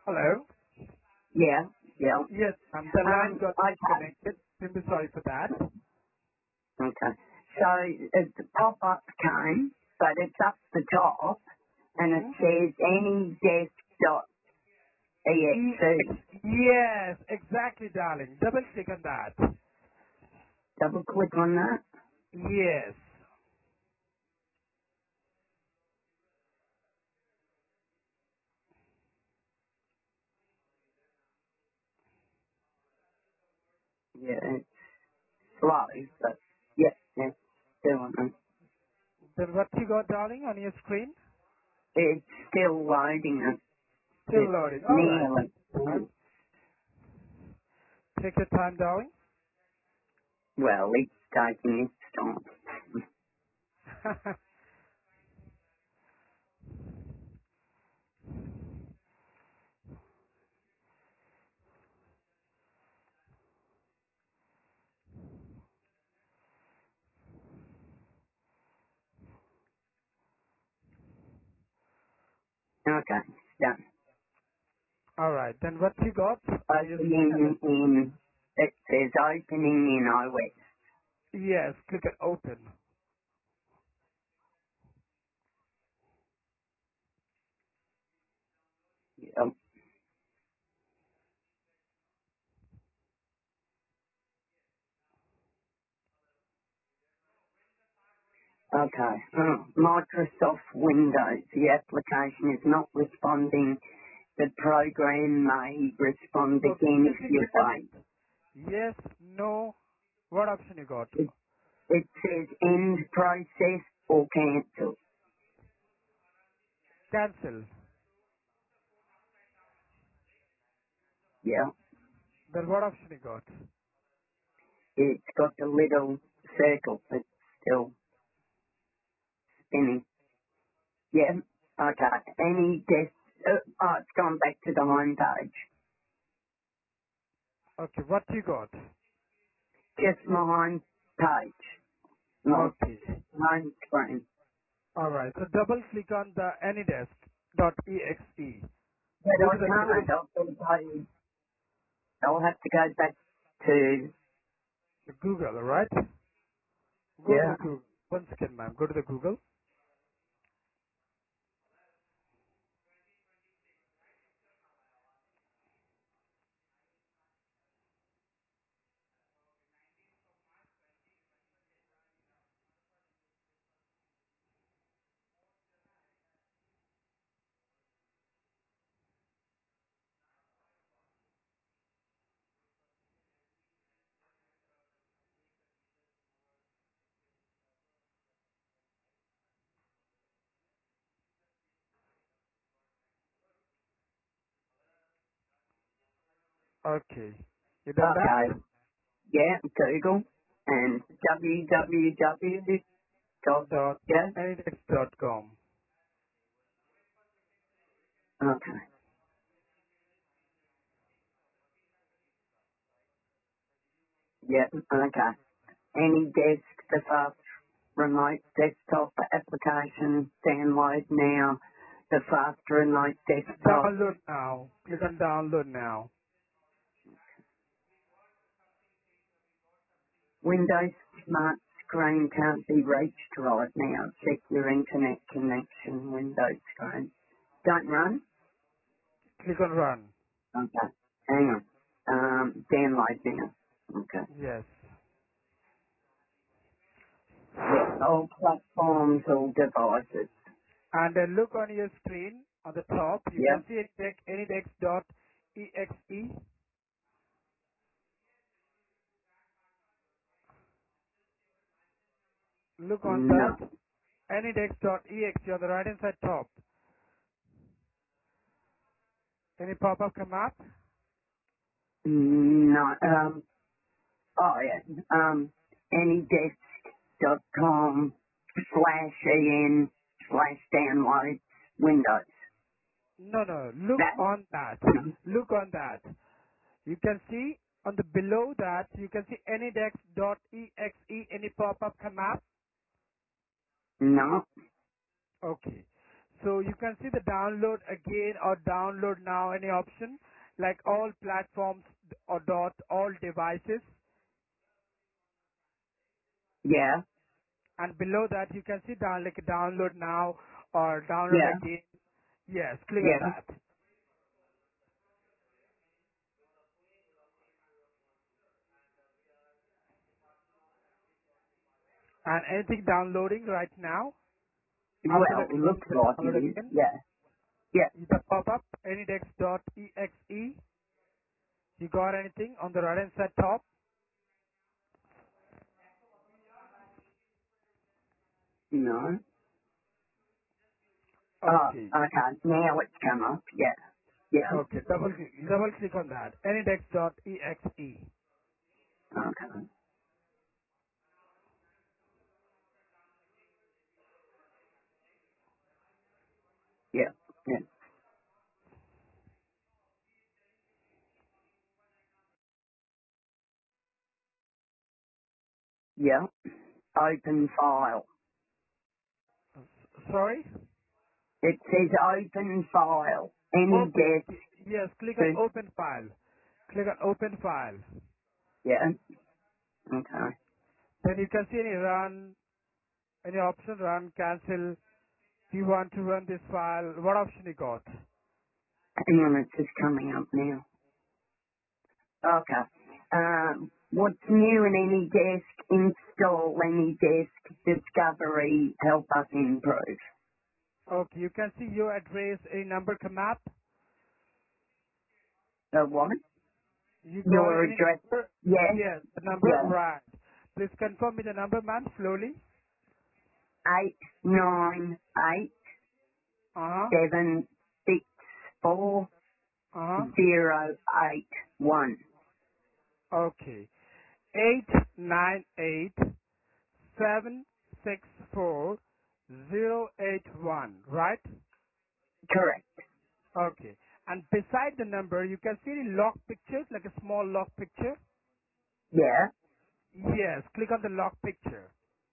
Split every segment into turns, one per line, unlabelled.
Hello?
Yeah, yeah.
Yes, the line got
Okay,
disconnected. Really sorry for that.
okay. So the pop-up came, but it's up the top, and it
Hmm?
says anydesk.exe.
Yes, exactly, darling. Double click on that.
Double click on that.
Yes.
Yeah, it's slow, but yeah, it's doing it.
Then what you got, darling, on your screen?
It's still loading it.
Still
It's
loading. All right.
nearly
Um,
done.
take your time, darling.
Well, it's taking its time. Okay, done.
All right. Then what you got on your screen?
Opening in, it says opening in iOS.
Yes, click on open.
Yeah. Okay. Microsoft Windows. The application is not responding. The program may respond
Okay.
again if
Simply
you
click on
wait.
yes, no. What option you got?
It says end process or cancel.
Cancel.
Yeah.
Then what option you got?
It's got the little circle. It's still spinning. Yeah. Okay. Any desk. It's gone back to the home page.
Okay. What you got?
Just my home page. My
Okay.
home screen.
All right. So double click on the anydesk.exe.
But
Go
I
to the
can't. I'll have to go back to,
Google, all right? Go to
yeah.
the Google. One second, ma'am. Go to the Google. Okay. You done
Okay.
that?
Yeah, Google and www. Dot,
Dot
yeah.
anydesk.com.
Okay. Yeah, okay. Any desk, the fast remote desktop application, download now. The fast remote desktop.
Download now. Click on download now.
Windows smart screen can't be reached right now. Check your internet connection, Windows screen. Don't run?
Click on run.
Okay. Hang on. Download now. Okay.
Yes.
Yeah, all platforms, all devices.
And then look on your screen on the top. You
Yep.
can see it anydesk.exe. Look on
No.
that. Anydesk.exe on the right hand side top. Any pop-up come up?
No. Oh yeah. Anydesk.com /en /download Windows.
No, no. Look
That?
on that. Look on that. You can see on the below that you can see anydex.exe. Any pop-up come up?
No.
Okay. So you can see the download again or download now, any option, like all platforms or dot all devices.
Yeah.
And below that you can see down like download now or download
Yeah.
again. Yes, click on
Yeah.
that. And anything downloading right now? After
Well,
that,
it
click
looks
the
like
download
it is.
again.
Yeah. Yeah.
The pop-up anydex.exe. You got anything on the right hand side top?
No. Oh,
Okay.
okay. Now it's come up. Yeah. Yeah.
Okay. Double click on that. Anydex.exe.
Okay. Yeah. Yeah. Yeah. Open file.
Sorry?
It says open file. Any
Open.
disk.
Yes, click on
To,
open file. Click on open file.
yeah. Okay.
Then you can see any option, run, cancel. Do you want to run this file? What option you got?
Hang on, it's just coming up now. Okay. What's new in any disk? Install any disk. Discovery. Help us improve.
Okay, you can see your address, a number come up.
The what?
You got
Your
any
address.
number?
Yes.
Yes, the number,
Yeah.
right. Please confirm me the number, ma'am, slowly.
898
Uh-huh,
764
uh-huh.
081.
Okay. 898-764-081, right?
Correct.
Okay. And beside the number, you can see the lock pictures, like a small lock picture.
Yeah.
Yes, click on the lock picture.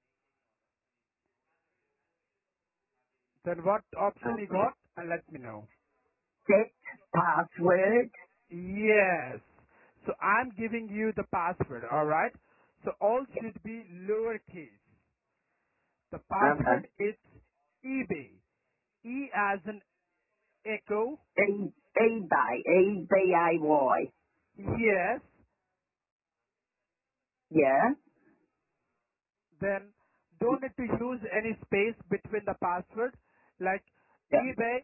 Then what option you got? And let me know.
Set password.
Yes. So I'm giving you the password, alright? So all should be lowercase. The
Okay.
password is eBay. E as in echo.
eBay. EBAY.
Yes.
Yeah.
Then don't need to use any space between the password. Like
Yeah.
eBay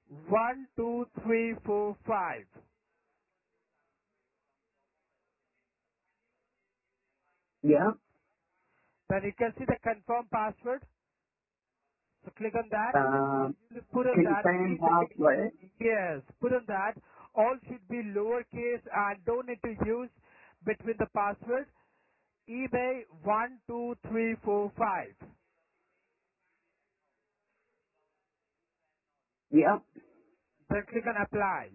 12345.
Yeah.
Then you can see the confirm password. So click on that.
Um,
You put on that
confirm
eBay.
password.
Yes, put on that. All should be lowercase and don't need to use between the password. eBay 12345.
Yeah.
Then click on apply.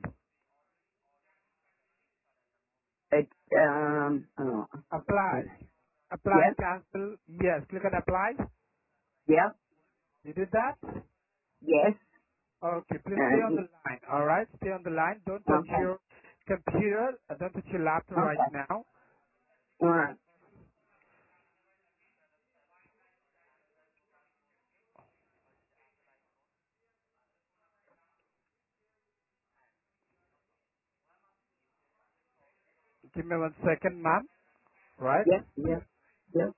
It's, oh,
Apply. Apply,
yeah.
cancel. Yes, click on apply.
Yeah.
You did that?
Yes.
Okay, please stay on
Uh,
the line. Alright, stay on the line. Don't touch
okay.
your computer. Don't touch your laptop right
Okay.
now.
All right.
Give me 1 second, ma'am. Right?
Yep. Yep. Yep.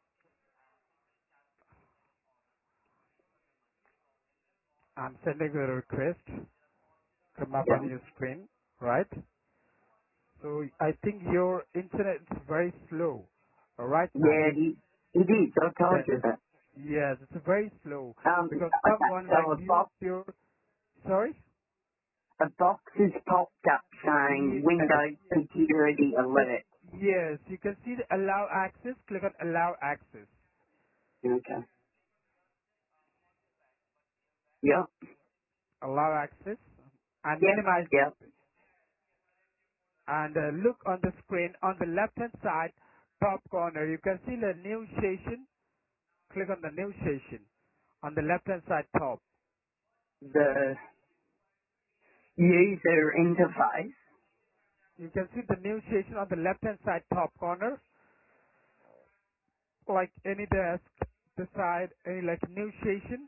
I'm sending you a request. Come up
Yep.
on your screen. Right? So I think your internet is very slow. Alright, ma'am.
Yeah, it is. I told
Yes.
you that.
Yes, it's very slow. Because
Okay,
someone like
so
you, your, sorry?
a box has popped up saying
Yes,
Windows Security Alert.
yes, you can see the allow access. Click on allow access.
Okay. Yep.
Allow access and
Yep.
minimize
Yep.
and look on the screen on the left hand side top corner. You can see the new session. Click on the new session on the left hand side top.
the user interface.
You can see the new station on the left-hand side top corner, like any desk beside any like new station.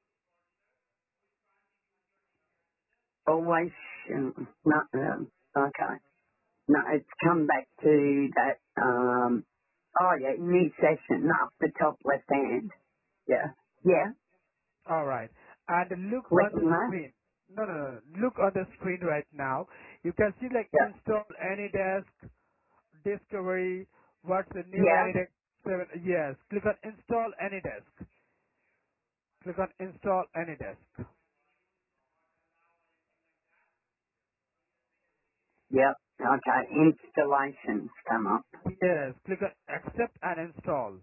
Always, not, okay. No, it's come back to that, oh yeah, new session up the top left hand. Yeah. Yeah.
All right. And look on the
Clicking that.
screen. No, no, no. Look on the screen right now. You can see like
Yeah.
install AnyDesk, Discovery, what's the new
Yeah.
AnyDesk 7. Yes. Click on install AnyDesk. Click on install AnyDesk.
Yep. Okay. Installations come up.
Yes. Click on accept and install.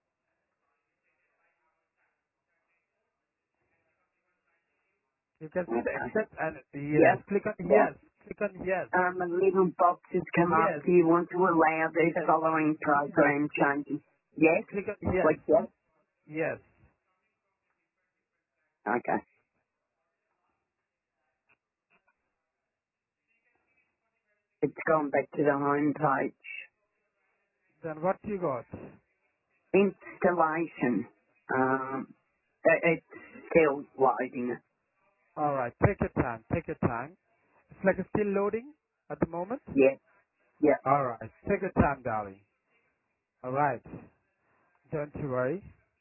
You can see the
Okay.
accept and yes.
Yep.
Click on
Yep.
yes. Click on yes.
A little box has come up.
Yes.
Do you want to allow the
Yes.
following
Yes.
program changes? Yes.
Click on yes.
Click yes.
Yes.
Okay. It's gone back to the home page.
Then what you got?
Installation. It's still loading.
All right. Take your time. Take your time. It's like it's still loading at the moment.
Yeah. Yeah.
All right. Take your time, darling. All right. Don't you worry.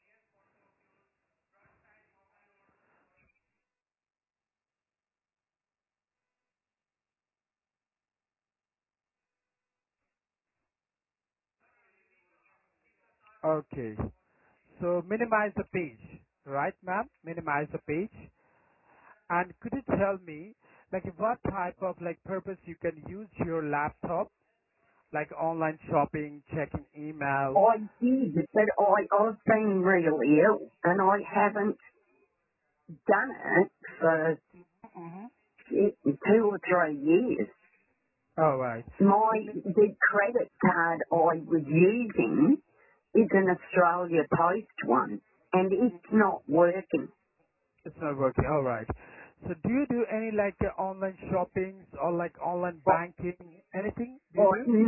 Okay. So minimize the page. Right, ma'am? Minimize the page. And could you tell me, like, what type of, like, purpose you can use your laptop? Like online shopping, checking email.
I did, but I've been really ill and I haven't done it for
Mm-hmm.
2 or 3 years.
All right. So
The credit card I was using is an Australia Post one and it's not working.
it's not working. All right. So do you do any like online shoppings or like online
But,
banking? Anything? Do you
but
do?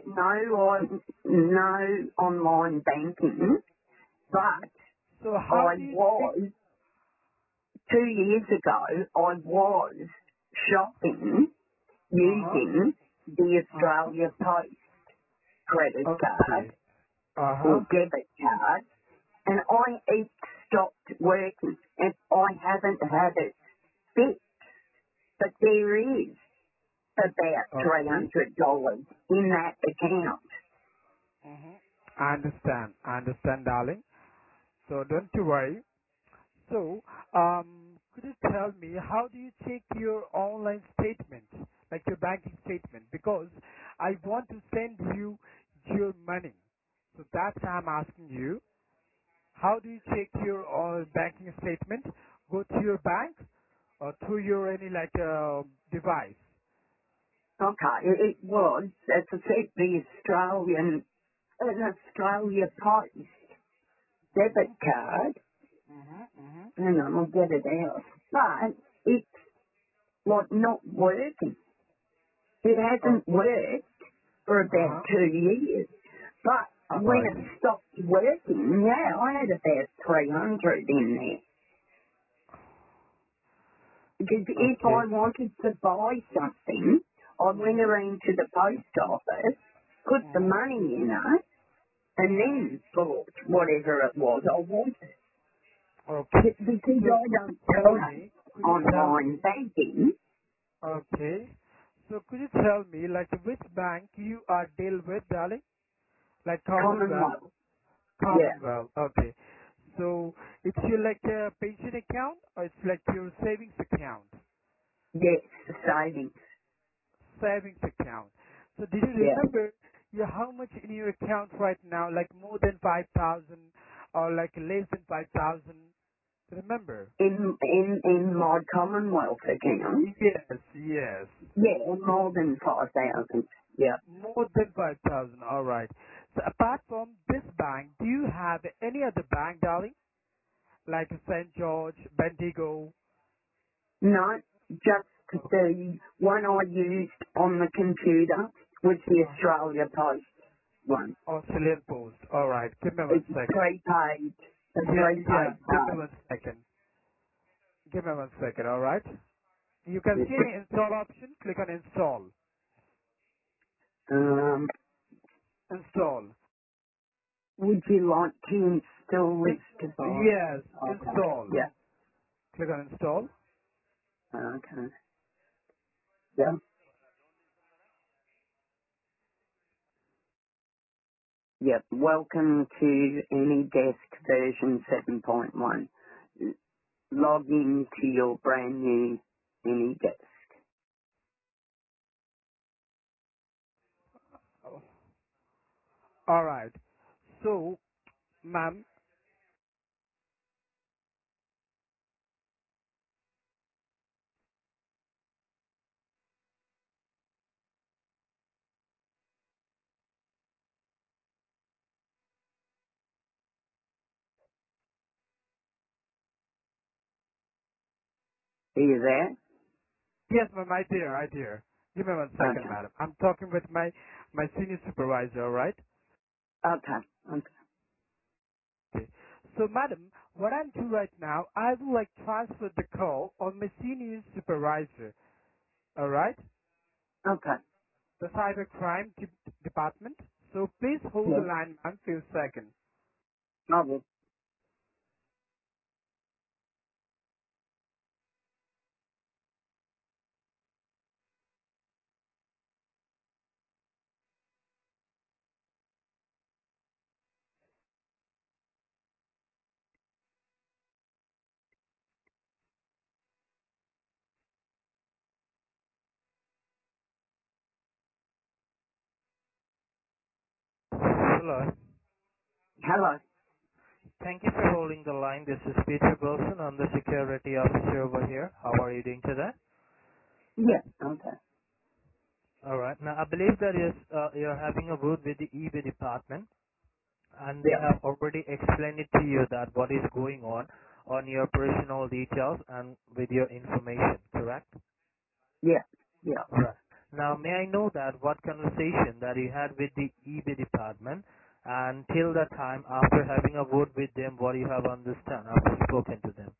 no online banking,
Hmm.
but
So how
I
do you think?
was, 2 years ago, I was shopping
Uh-huh.
using the
Uh-huh.
Australia Post credit card
Okay. Uh-huh.
or debit card, and it stopped working, and I haven't had it fixed. But there is about
Okay.
$300 in that account.
Mm-hmm. I understand. I understand, darling. So don't you worry. So, could you tell me how do you check your online statement, like your banking statement? Because I want to send you your money. So that's why I'm asking you. How do you check your banking statement? Go to your bank or through your any like device?
Okay, it was, as I said, an Australia Post debit card.
Mm-hmm.
Hang on, I'll get it out. But it's like not working. It
Oh,
hasn't worked for about
uh-huh.
2 years. But
All
when
right.
it stopped working, yeah, I had about 300 in there. Because if I
Okay.
wanted to buy something, I went
Mm-hmm.
around to the post office, put the
Mm-hmm.
money in it, and
Mm-hmm.
then bought whatever it was I wanted.
Okay.
Because
So
I
could
don't
you tell
have
me? Could you tell
online
me?
banking,
Okay. So could you tell me, like, which bank you are deal with, darling? Like Commonwealth.
Commonwealth. Yeah,
Commonwealth. Okay. So it's your like a pension account or it's like your savings account?
yes, savings.
Savings account. So did you
Yeah.
remember how much in your account right now? Like more than 5,000 or like less than 5,000? Remember?
In my Commonwealth account,
Yes. Yes.
yeah, more than 5,000. Yeah.
More than 5,000. All right. So apart from this bank, do you have any other bank, darling? Like St. George, Bendigo?
No, just the one I used on the computer was the
Uh-huh.
Australia Post one.
Australian Post. All right. Give me one
It's
second.
prepaid, a
Yeah, yeah.
prepaid
Give me
card.
one second. Give me one second. All right. You can see the install option. Click on install.
Um,
Install.
would you like to install
In-
this device?
yes.
Okay.
Install.
Yeah.
Click on install.
Okay. Yeah. Yep. Welcome to AnyDesk version 7.1. Log in to your brand new AnyDesk.
Oh, all right. So, ma'am,
Are you there?
yes, ma'am, I dear, I dear. Give me one second,
Okay.
madam. I'm talking with my senior supervisor, all right?
Okay. Okay.
Okay. So, madam, what I'm doing right now, I will like transfer the call on my senior supervisor, all right?
Okay.
The cybercrime department. So please hold the
Yeah.
line, ma'am, for a second.
I will.
Hello.
Hello.
Thank you for holding the line. This is Peter Wilson. I'm the security officer over here. How are you doing today?
Yeah. Okay.
All right. Now, I believe that you're having a word with the eBay department, and they
Yeah.
have already explained it to you that what is going on your personal details and with your information, correct?
Yeah. Yeah.
Right. Now, may I know that what conversation that you had with the eBay department, and till the time after having a word with them, what you have understand after spoken to them?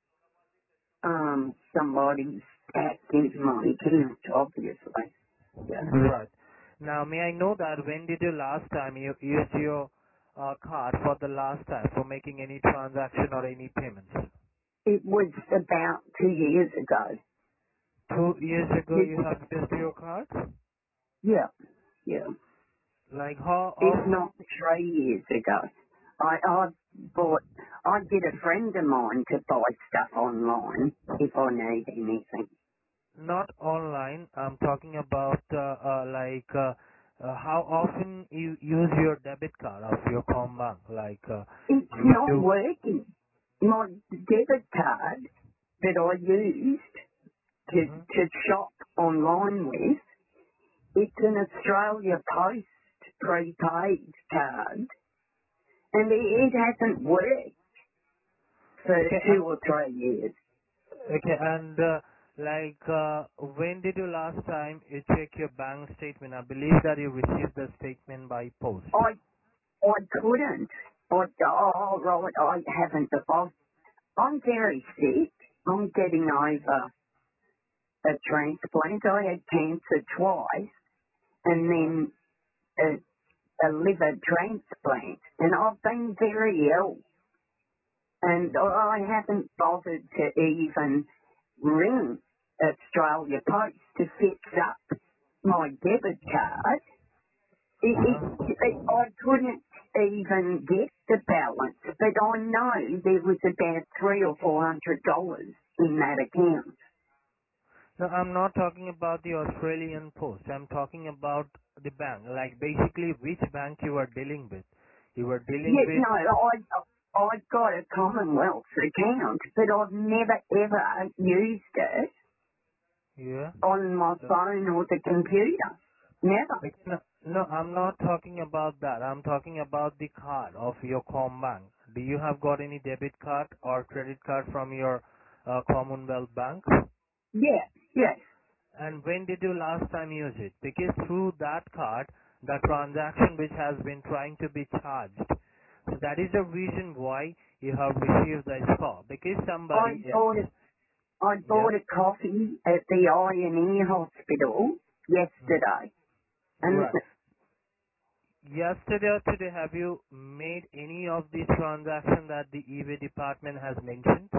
Somebody's hacked into my account, obviously. Yeah.
Right. Now, may I know that when did you last time you used your card for the last time for making any transaction or any payments?
It was about 2 years ago.
2 years ago
It,
you have used your card?
yeah. Yeah.
Like how
If
often?
not 3 years ago. I bought, I get a friend of mine to buy stuff online if I need anything.
Not online. I'm talking about how often you use your debit card of your Combank. Like
It's
you
not
do.
working. My debit card that I used
Hmm.
to shop online with, it's an Australia Post prepaid card, and it hasn't worked for
Okay.
2 or 3 years.
Okay. And when did you last time you check your bank statement? I believe that you received the statement by post.
I couldn't. Right, I haven't. I'm very sick. I'm getting over a transplant. I had cancer twice, and
Uh-huh.
then a liver transplant, and I've been very ill, and I haven't bothered to even ring Australia Post to fix up my debit card.
Uh-huh.
I couldn't even get the balance, but I know there was about $300 or $400 in that account.
No, I'm not talking about the Australian Post. I'm talking about the bank. Like basically which bank you are dealing with. You were dealing
Yeah,
with.
no, I've got a Commonwealth account, but I've never ever used it
Yeah.
on my phone or the computer. Never.
Like, no, no, I'm not talking about that. I'm talking about the card of your Combank. Do you have got any debit card or credit card from your Commonwealth Bank?
Yeah, yes.
And when did you last time use it? Because through that card, the transaction which has been trying to be charged. So that is the reason why you have received this call. Because
I
somebody
bought
else.
a, I
Yeah.
bought a coffee at the I&E hospital
Mhm.
yesterday. And
Right. Yesterday or today, have you made any of these transactions that the eBay department has mentioned?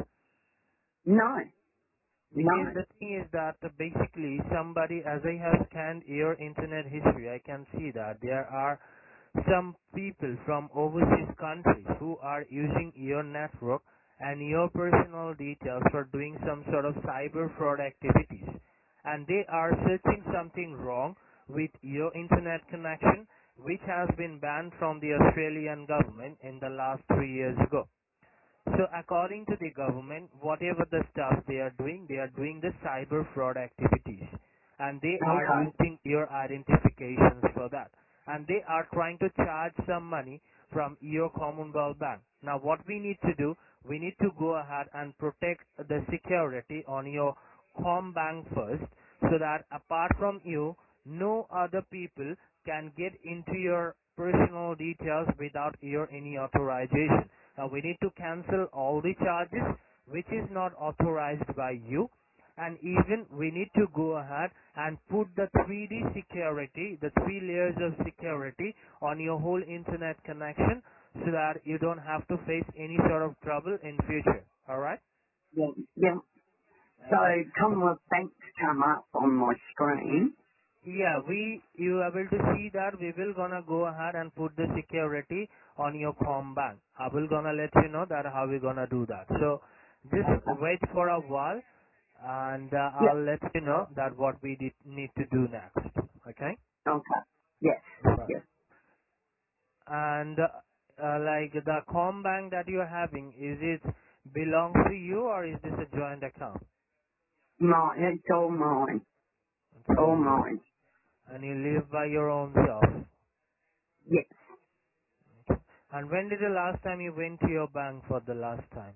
no,
Because
no.
the thing is that basically somebody, as I have scanned your internet history, I can see that there are some people from overseas countries who are using your network and your personal details for doing some sort of cyber fraud activities. And they are searching something wrong with your internet connection, which has been banned from the Australian government in the last 3 years ago. So according to the government, whatever the stuff they are doing the cyber fraud activities. And they are
Okay.
using your identifications for that. And they are trying to charge some money from your Commonwealth Bank. Now what we need to do, we need to go ahead and protect the security on your Bank first, so that apart from you, no other people can get into your personal details without your any authorization. Now we need to cancel all the charges which is not authorized by you, and even we need to go ahead and put the 3D security, the 3 layers of security on your whole internet connection, so that you don't have to face any sort of trouble in future. Alright?
Yeah, yeah. So
Okay.
Commonwealth Bank's come up on my screen.
Yeah, you able to see that we will gonna go ahead and put the security on your bank. I will gonna let you know that how we gonna do that. So just
Okay.
wait for a while, and
Yeah,
I'll let you know that what we need to do next. Okay?
okay. Yes,
Right.
yes.
And like the bank that you're having, is it belongs to you or is this a joint account?
It's all mine.
It's
All
all yours.
mine.
And you live by your own self.
Yes.
And when did the last time you went to your bank for the last time?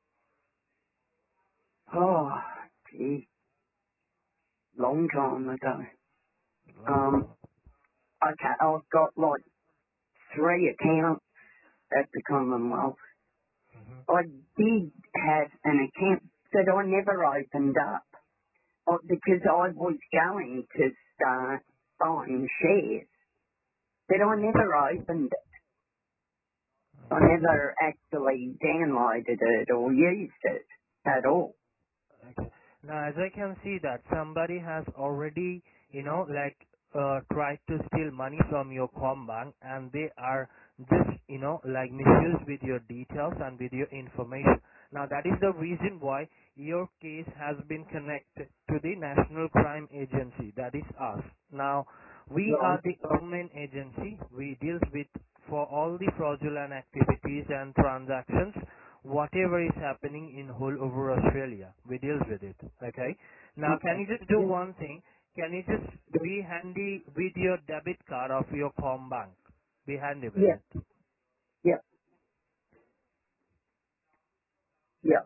Oh, gee. Long time ago.
Long time.
Okay, I've got like 3 accounts at the Commonwealth.
Hmm.
I did have an account that I never opened up because I was going to start buying shares, but I never opened it. I
Okay.
never actually downloaded it or used it at all.
Okay. Now, as I can see that somebody has already, like, tried to steal money from your bank, and they are just, like misuse with your details and with your information. Now, that is the reason why your case has been connected to the National Crime Agency, that is us. Now, we
Right.
are the government agency. We deal with for all the fraudulent activities and transactions whatever is happening in whole over Australia. We deals with it. Okay. Now, can
Okay.
you just do
Yeah.
one thing? Can you just be handy with your debit card of your bank? Be handy with
Yeah.
it.
Yeah. Yeah.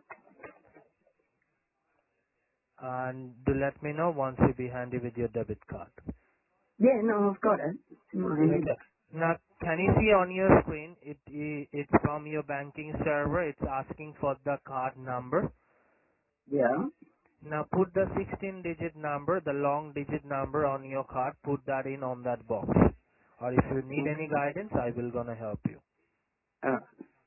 And do let me know once you be handy with your debit card.
Yeah, no, I've got it. It's in my hand.
Okay. Now, can you see on your screen, it's from your banking server, it's asking for the card number.
Yeah.
Now put the 16-digit number, the long digit number on your card, put that in on that box. Or if you need any
Okay.
guidance, I will gonna help you.
Uh,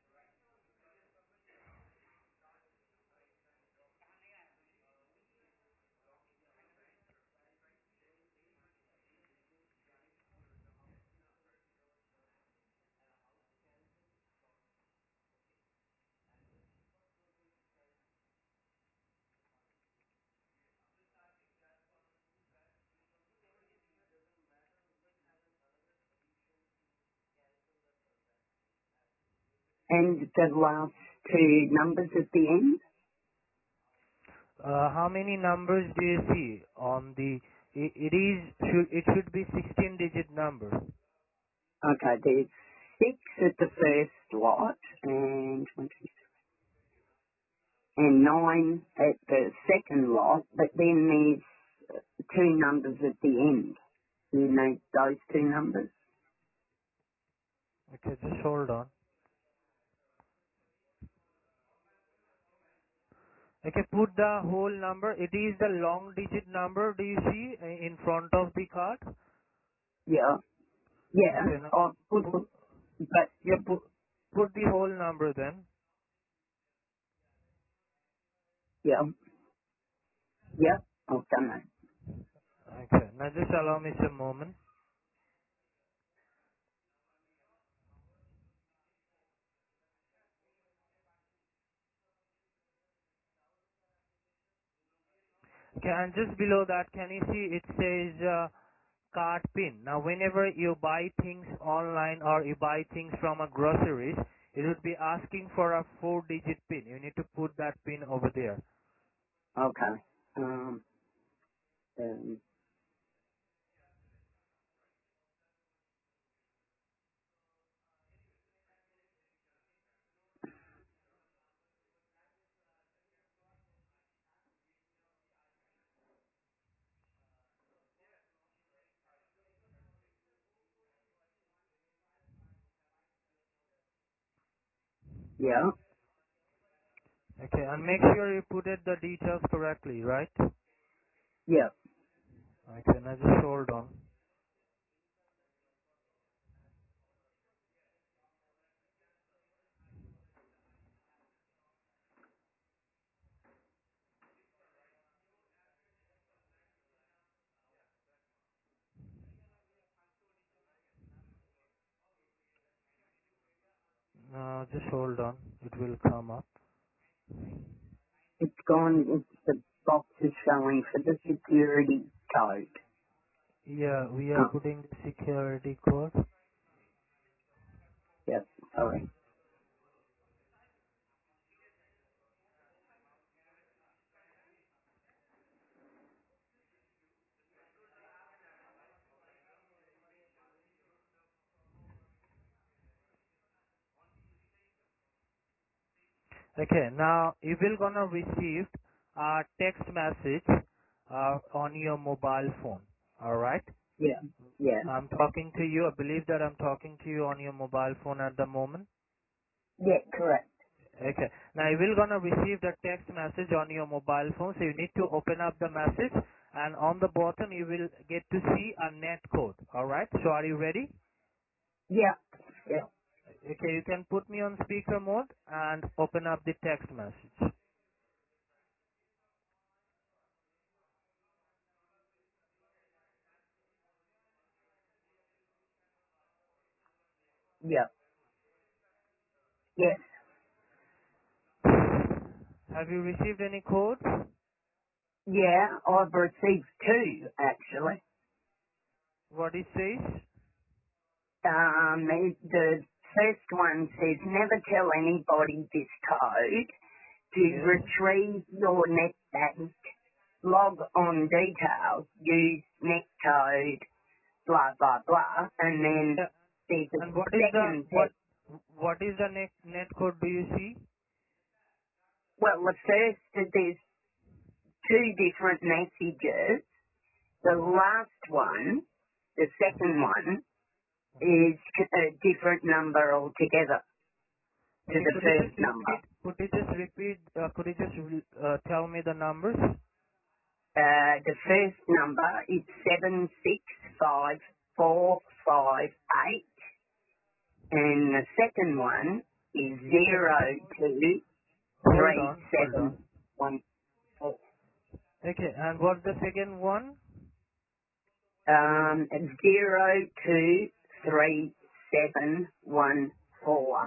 and the last 2 numbers at the end?
How many numbers do you see on the, it should be 16-digit number.
Okay, there's 6 at the first lot and 20. and 9 at the second lot, but then there's two numbers at the end. You know those two numbers?
Okay, just hold on. Okay, put the whole number. It is the long digit number. Do you see in front of the card?
Yeah. Yeah.
Okay, now
Oh,
put,
but
yeah, put the whole number then.
yeah. Yeah. I've done that.
Okay, now just allow me some moment. Okay, and just below that, can you see it says card pin? Now, whenever you buy things online or you buy things from a groceries, it would be asking for a 4-digit pin. You need to put that pin over there.
Okay. Um, yeah.
Okay, and make sure you put it the details correctly, right?
Yeah.
Okay, now just hold on. Just hold on. It will come up.
It's gone. The box is showing for the security code.
Yeah, we are
Oh,
putting the security code.
yeah. Sorry.
Okay, now you will gonna receive a text message on your mobile phone. All right.
Yeah. Yeah.
I'm talking to you. I believe that I'm talking to you on your mobile phone at the moment.
Yeah. Correct.
Okay. Now you will gonna receive the text message on your mobile phone. So you need to open up the message, and on the bottom you will get to see a net code. All right. So are you ready?
Yeah. Yeah.
Okay. You can put me on speaker mode and open up the text message.
Yeah. Yes.
Have you received any codes?
Yeah. I've received two actually.
What it says?
The first one says never tell anybody this code. To
Yes.
retrieve your NetBank, log on details, use netcode, blah, blah, blah. And then
Yeah.
there's a
And
second text.
what is the net code? Do you see?
Well, the first, there's two different messages. The
Uh-huh.
last one, the second one, is a different number altogether to
Okay.
the
Could you
first
just
number.
repeat? Could you just repeat? Could you just tell me the numbers?
The first number is 765458, and the second one is
Yeah.
zero
Okay.
two
Hold
three
on. Hold on.
seven one four.
Okay. And what's the second one?
023714.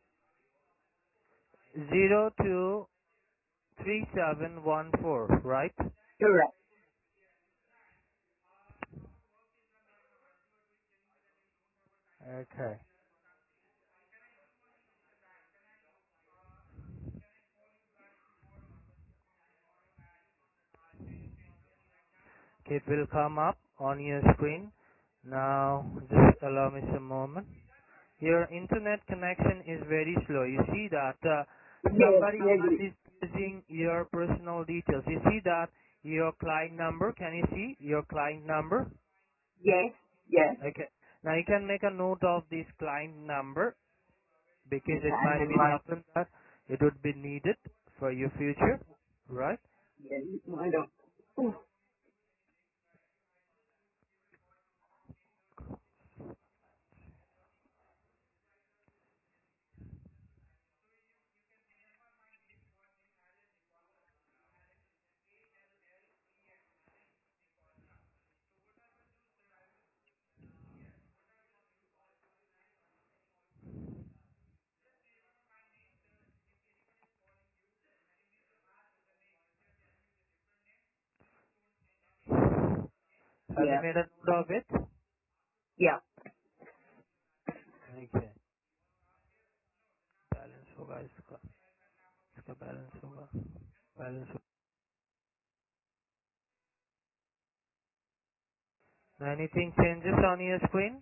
023714. Right?
Correct.
Okay. Okay. It will come up on your screen. Now, just allow me some moment. Your internet connection is very slow. You see that
Yes,
somebody
yes,
is using your personal details. You see that your client number. Can you see your client number?
Yes, yes.
Okay. Now you can make a note of this client number because it
Okay,
might
and
be
like,
happen that it would be needed for your future, right?
yeah, I don't. Oh,
Have you
yeah,
made a note of it?
yeah.
Okay. Balance होगा इसका balance होगा balance होगा. Anything changes on your screen?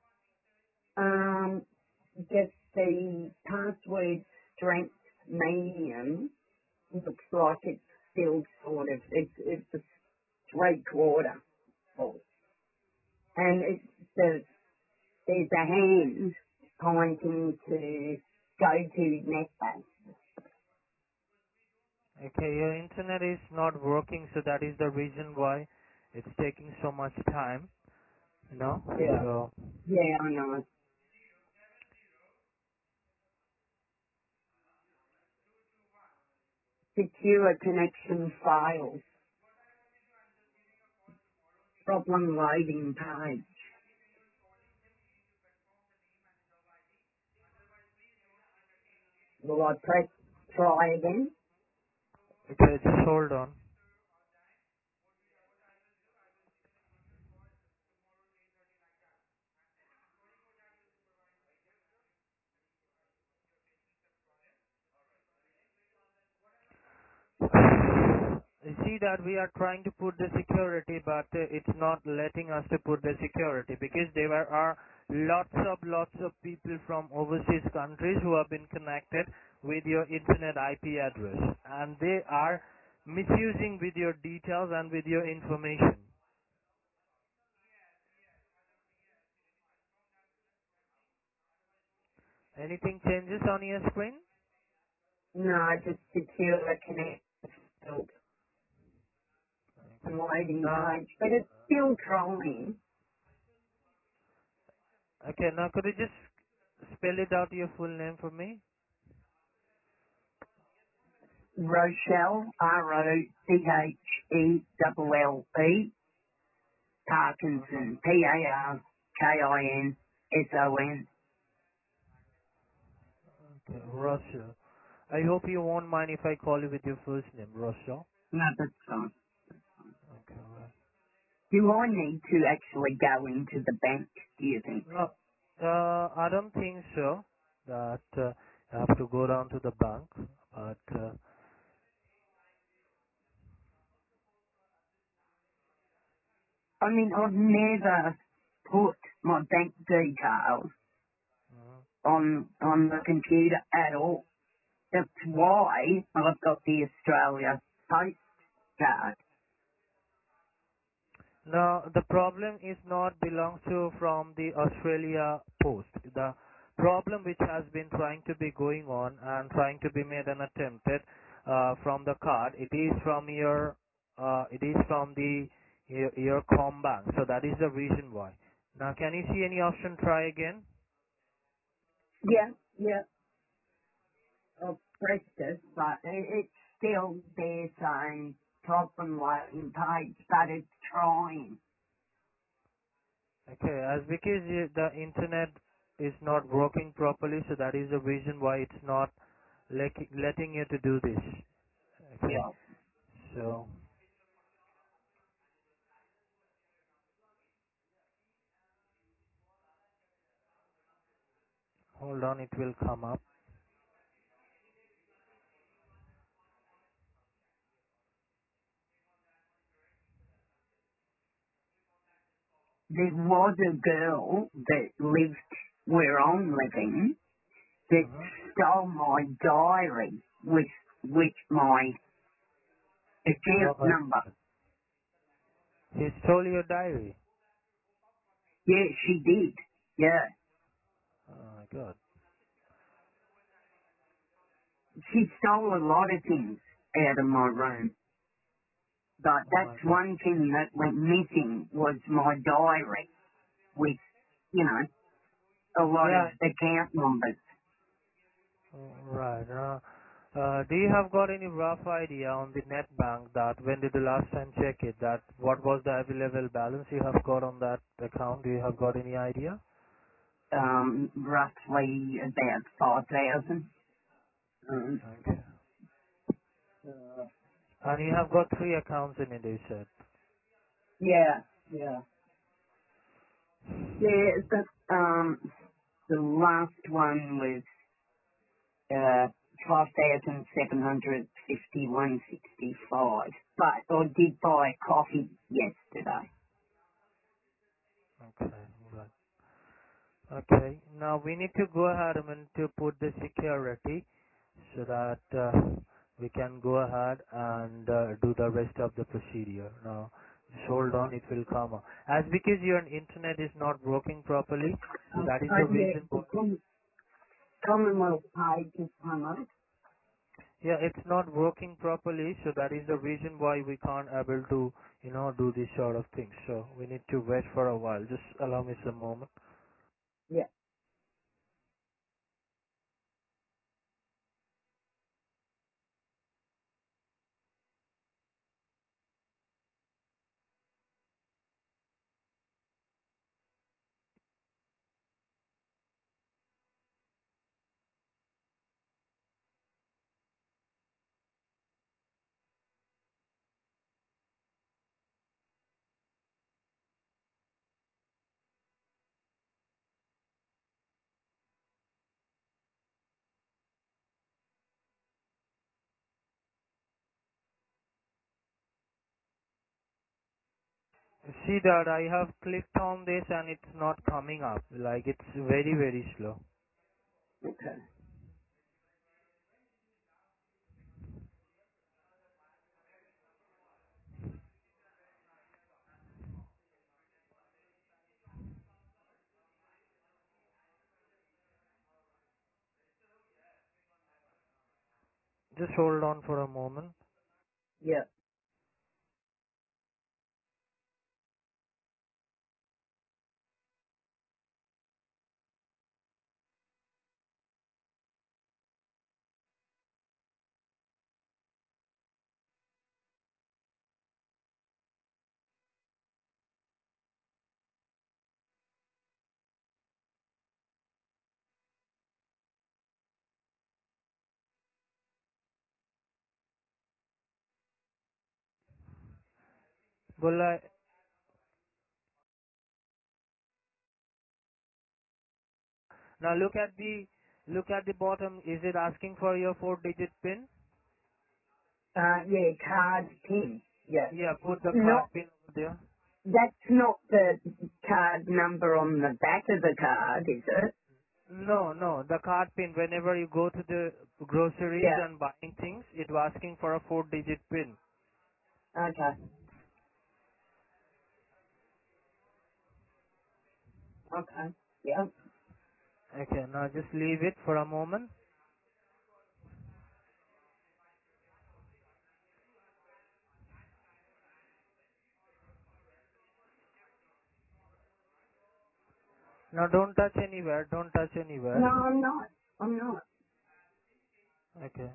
Just the password strength medium looks like it's still sort of, it's a 3/4 full. And there's a hand pointing to go to Netbase.
Okay, your internet is not working, so that is the reason why it's taking so much time, you know.
Yeah.
So,
Yeah, I know. Secure connection failed. Problem loading page. Will I press try again?
okay, just hold on. You see that we are trying to put the security, but it's not letting us to put the security because there are lots of people from overseas countries who have been connected with your internet IP address, and they are misusing with your details and with your information. Anything changes on your screen?
No, just secure connection failed. Loading
Now,
page. But it's still trying.
okay, now could you just spell it out your full name for me?
Rochelle, Rochelle, Parkinson, Parkinson.
Okay, Russia. I hope you won't mind if I call you with your first name, Russia.
No, that's fine.
Okay, right.
Do I need to actually go into the bank, do you think?
No, I don't think so. That you have to go down to the bank, but
I mean, I've never put my bank details
mhm.
on the computer at all. That's why I've got the Australia Post card.
Now, the problem is not belongs to from the Australia Post. The problem which has been trying to be going on and trying to be made an attempt at, from the card, it is from the your Combank. So that is the reason why. Now, can you see any option? Try again.
Yeah, yeah. I've pressed it, but it's still there saying problem loading page, but it's trying.
Okay, as because the internet is not working properly, so that is the reason why it's not letting you to do this. Okay,
Yeah.
so hold on, it will come up.
There was a girl that lived where I'm living that
Hmm.
stole my diary with with my account
Oh,
number.
he stole your diary.
Yeah, she did. Yeah.
Oh my God.
She stole a lot of things out of my room. But
Oh my
that's
God.
one thing that went missing was my diary with, you know, a lot of
Yeah.
account numbers.
Right. Do you have got any rough idea on the net bank that when did the last time check it, that what was the available balance you have got on that account? Do you have got any idea?
Roughly about 5,000. Um,
Okay. And you have got three accounts in it, you said.
yeah, yeah. Yeah, the last one was, 5,751.65. But I did buy coffee yesterday.
Okay. Right. Okay. Now we need to go ahead and to put the security so that we can go ahead and do the rest of the procedure. Now, just hold on, it will come up. As because your internet is not working properly, so that is the
Yeah,
reason.
the Commonwealth page is come up.
Yeah, it's not working properly, so that is the reason why we can't able to, do this sort of things. So we need to wait for a while. Just allow me some moment.
Yeah.
See that I have clicked on this and it's not coming up. Like it's very, very slow.
Okay.
Just hold on for a moment.
Yeah.
Well, now look at the bottom. Is it asking for your four-digit PIN?
Yeah, card pin. Yeah.
Yeah, put the card
Not,
PIN over there.
that's not the card number on the back of the card, is it?
No, no, the card PIN. Whenever you go to the groceries
Yeah.
and buying things, it was asking for a four-digit PIN.
Okay. Okay. Yeah.
Okay, now just leave it for a moment. Now don't touch anywhere. Don't touch anywhere.
No, I'm not. I'm not.
Okay.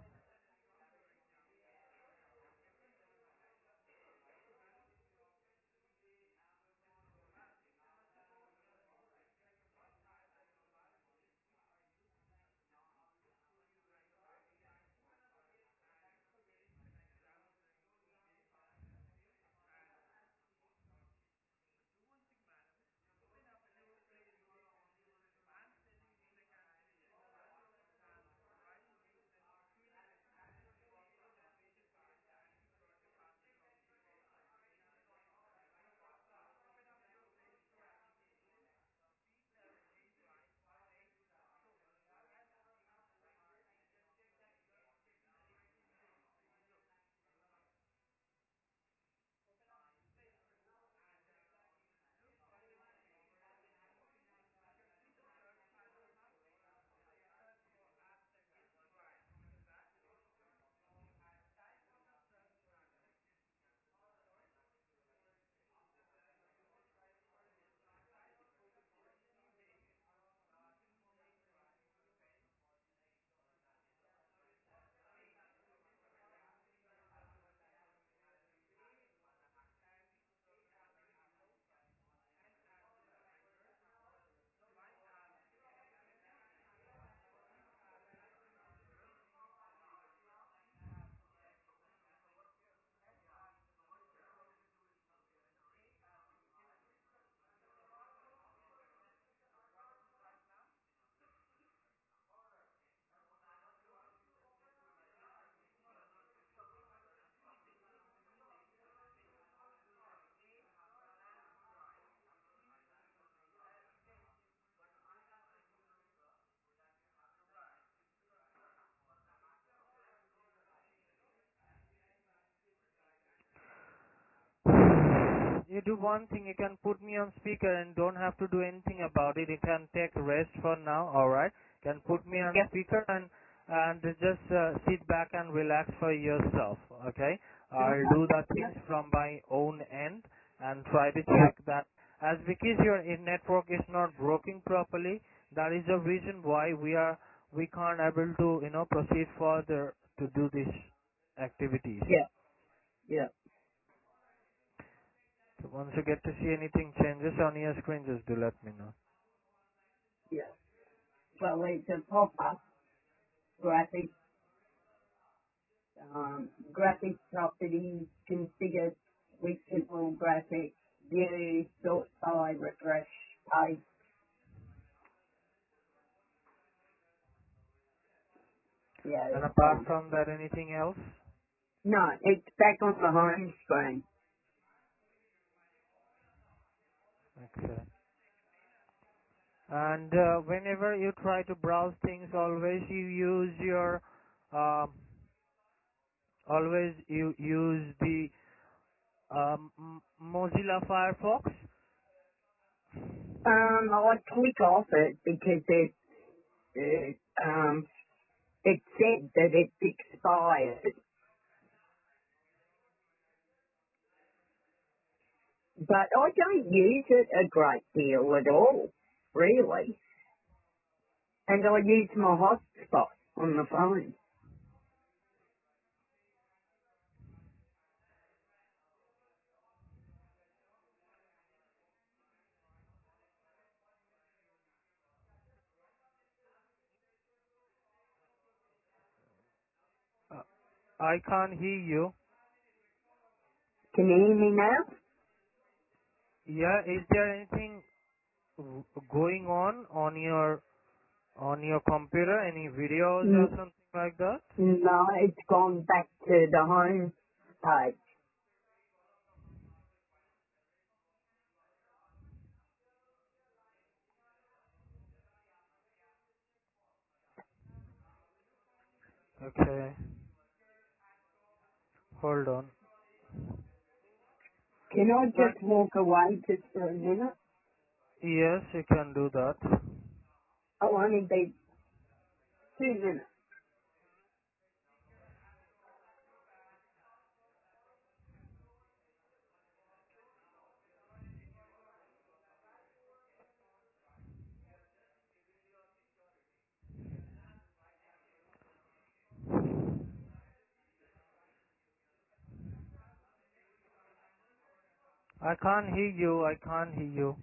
you do one thing. You can put me on speaker and don't have to do anything about it. You can take rest for now. All right. You can put me on
Yep.
speaker and just sit back and relax for yourself. Okay. I'll do the things from my own end and try to
Yep.
check that. As because your network is not working properly, that is the reason why we can't able to proceed further to do these activities.
Yep. Yep.
So once you get to see anything changes on your screen, just do let me know.
Yep. Well, it's a pop-up graphic, graphic properties, configure with simple graphic, view, sort by, refresh, page. Yeah,
And
it's
apart
gone.
from that, anything else?
No, it's back on the home screen.
Okay. And whenever you try to browse things, um, always you use the Mozilla Firefox.
I click off it because it said that it's expired, but I don't use it a great deal at all, really. And I use my hotspot on the phone.
Uh, I can't hear you.
Can you hear me now?
Yeah, is there anything going on your computer? Any videos or
Mm,
something like that?
no, it's gone back to the home page.
Okay, hold on.
Can I
But
just walk away just for a minute?
yes, you can do that.
I'll only be 2 minutes.
I can't hear you. I can't hear you.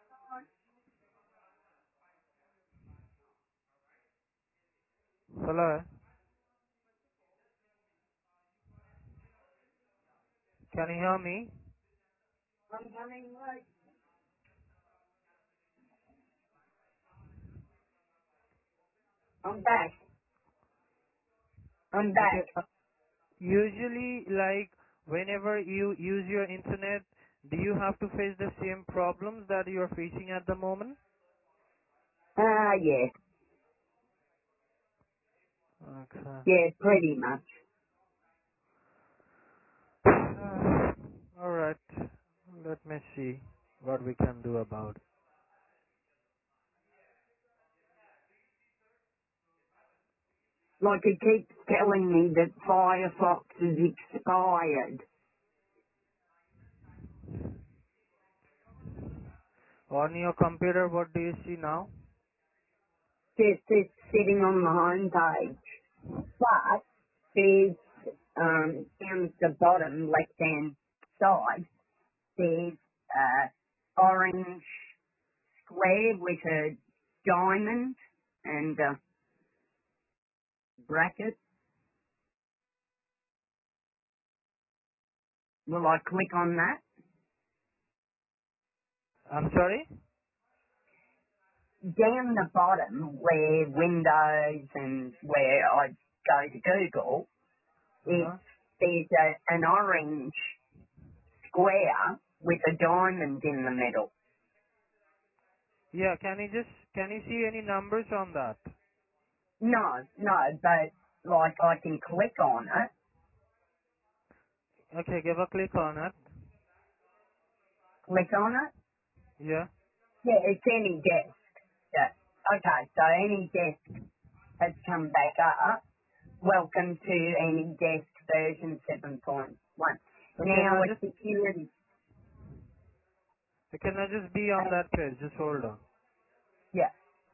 Hello? Can you hear me?
I'm coming right. I'm back. I'm
Okay.
back.
Usually, like, whenever you use your internet, do you have to face the same problems that you are facing at the moment?
Yeah.
Okay.
Yeah, pretty much.
All right. Let me see what we can do about it.
Like it keeps telling me that Firefox is expired.
On your computer, what do you see now?
Just it's sitting on the home page. But there's down at the bottom left hand side there's orange square with a diamond and a bracket. Will I click on that?
I'm sorry?
Down the bottom where Windows and where I go to Google,
Uh-huh.
there's an orange square with a diamond in the middle.
Yeah, can you see any numbers on that?
No, no, but like I can click on it.
Okay, give a click on it.
click on it?
Yeah.
Yeah, it's any desk. Yeah. Okay, so any desk has come back up. Welcome to any desk version 7.1.
Okay,
Now
now
a
just
security.
can I just be on that page? Just hold on.
Yeah.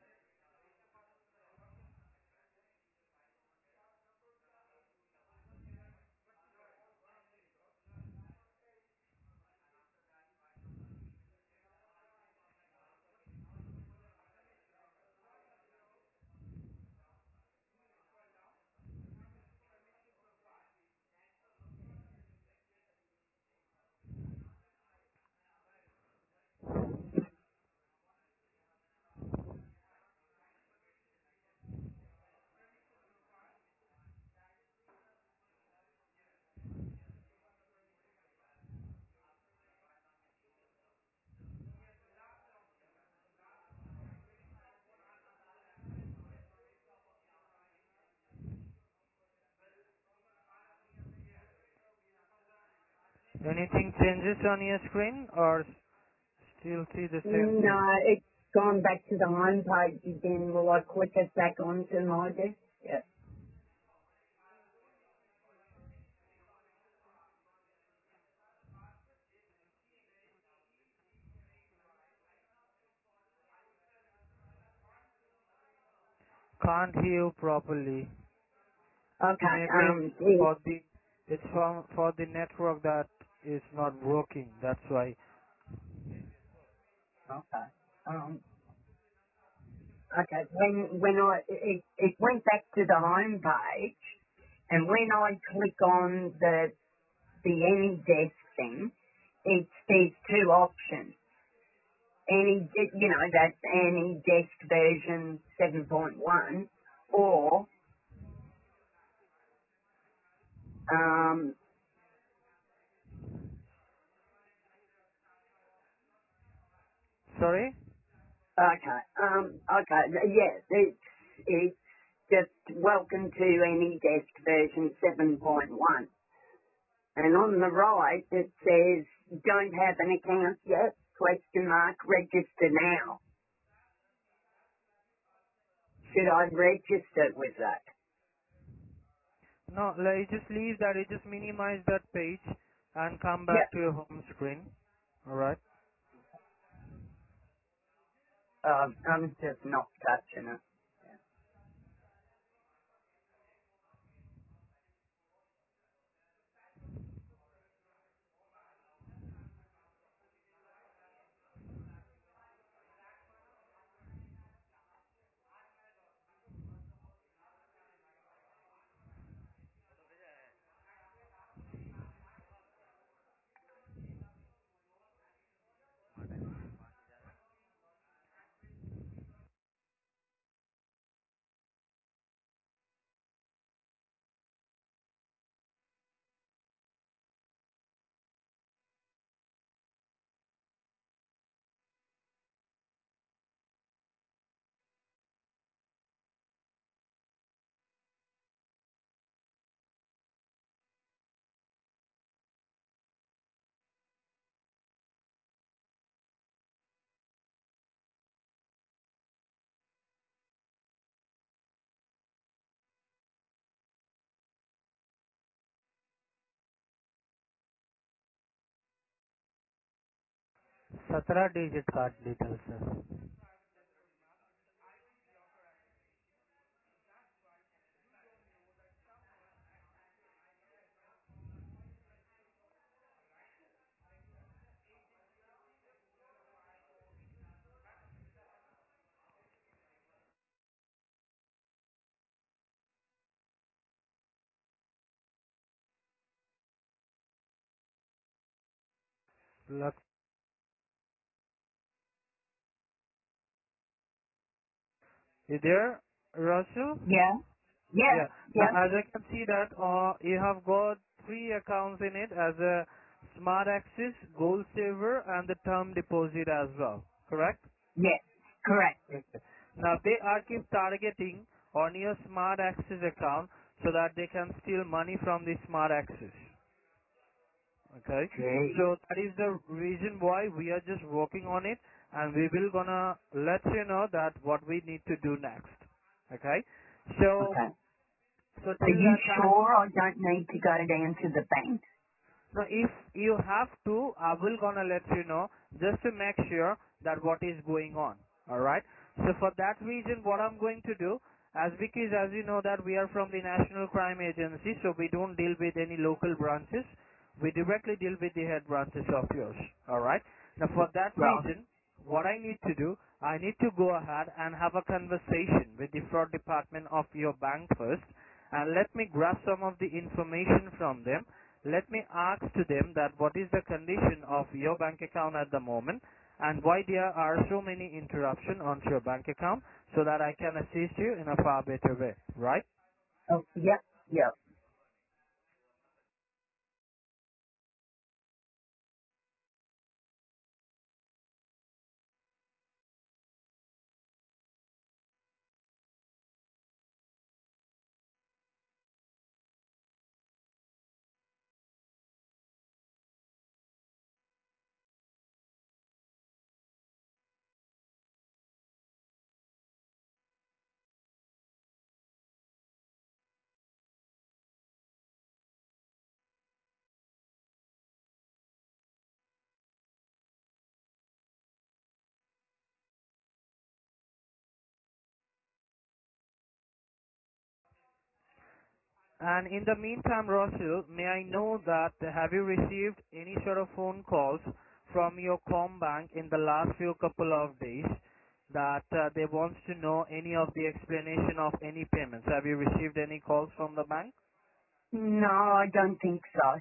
Anything changes on your screen or still see the same
No,
thing?
it's gone back to the home page again. Will I click it back onto my desk? Yeah.
Can't hear you properly.
Okay,
Maybe
yeah,
it's for the network that is not working. That's why.
okay. Okay, when it went back to the home page, and when I click on the any desk thing, there's two options. That's any desk version 7.1, or um,
Sorry?
okay, yeah, it's just welcome to any desk version 7.1. And on the right, it says, don't have an account yet, question mark, register now. Should I register with that?
No, you just leave that. You just minimize that page and come
Yeah.
back to your home screen. Alright?
I'm just not touching it.
Satra digit card details, sir. Look, you there, Rasu?
Yeah. Yeah.
Yeah. Now,
Yeah.
as I can see that you have got three accounts in it as a Smart Access, Gold Saver, and the term deposit as well. Correct?
Yes. Correct.
Okay. Now they are keep targeting on your Smart Access account so that they can steal money from the Smart Access. Okay,
Gee.
so that is the reason why we are just working on it, and we will gonna let you know that what we need to do next. Okay, so
Okay.
so
Are
till
you
that time,
sure I don't need to go down to the bank?
now if you have to, I will gonna let you know just to make sure that what is going on. All right. So for that reason, what I'm going to do, because as you know that we are from the National Crime Agency, so we don't deal with any local branches. We directly deal with the head branches of yours. All right. Now for that
Right.
reason, what I need to do, I need to go ahead and have a conversation with the fraud department of your bank first, and let me grab some of the information from them. Let me ask to them that what is the condition of your bank account at the moment, and why there are so many interruptions on your bank account, so that I can assist you in a far better way, right?
Oh, yep, yep.
And in the meantime, Russell, may I know that have you received any sort of phone calls from your bank in the last few couple of days that they want to know any of the explanation of any payments? Have you received any calls from the bank?
No, I don't think so.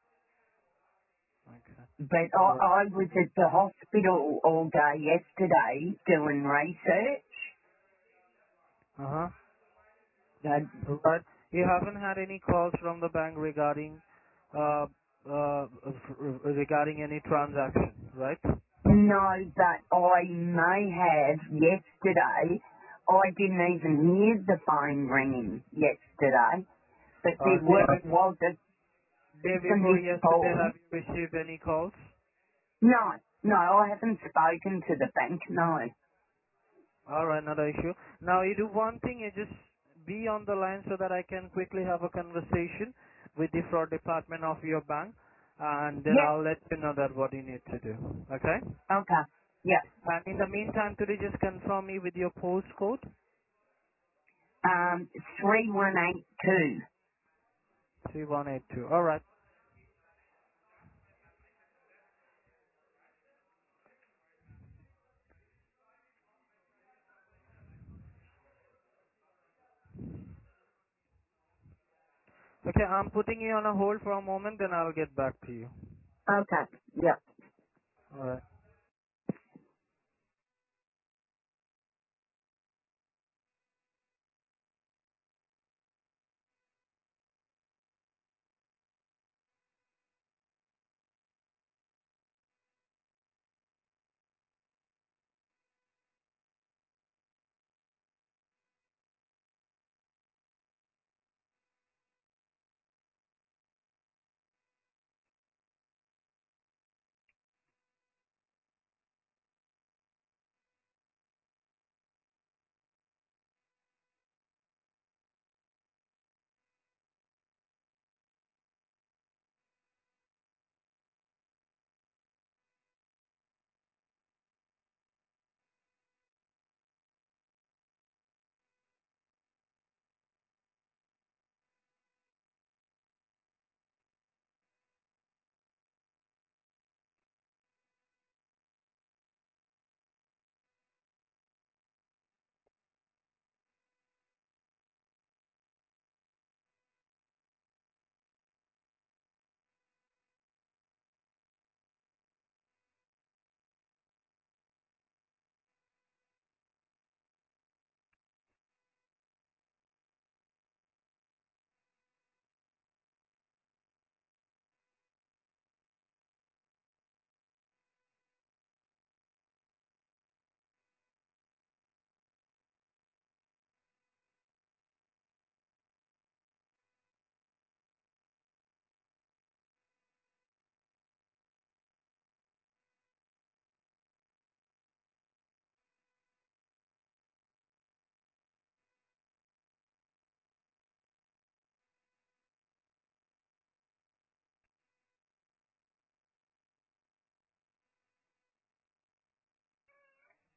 Okay.
But
All right.
I was at the hospital all day yesterday doing research.
Uh-huh.
Uh,
But you haven't had any calls from the bank regarding uh, regarding any transaction, right?
no, but I may have yesterday. I didn't even hear the phone ringing yesterday. But there
Day,
was
day
a
before
missed
yesterday,
call.
have you received any calls?
No, no, I haven't spoken to the bank, no.
All right, not an issue. Now you do one thing, you just be on the line so that I can quickly have a conversation with the fraud department of your bank, and then
Yep,
I'll let you know that what you need to do. Okay?
okay, yep.
And in the meantime, could you just confirm me with your postcode?
3182.
3182. All right. Okay, I'm putting you on a hold for a moment, then I'll get back to you.
Okay, yep.
All right.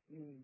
Mm.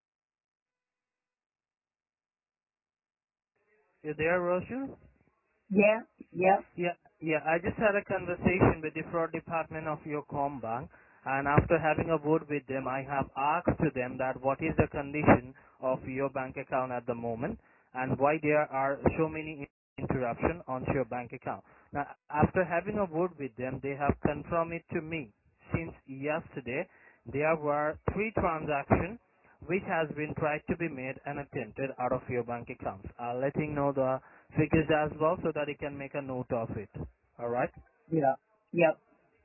You there, Roshan?
Yeah, yeah.
Yeah. I just had a conversation with the fraud department of your Combank, and after having a word with them, I have asked to them that what is the condition of your bank account at the moment, and why there are so many interruption onto your bank account. Now, after having a word with them, they have confirmed it to me. Since yesterday, there were 3 transactions which has been tried to be made and attempted out of your bank accounts. I'll let you know the figures as well so that you can make a note of it. Alright?
Yeah. Yep.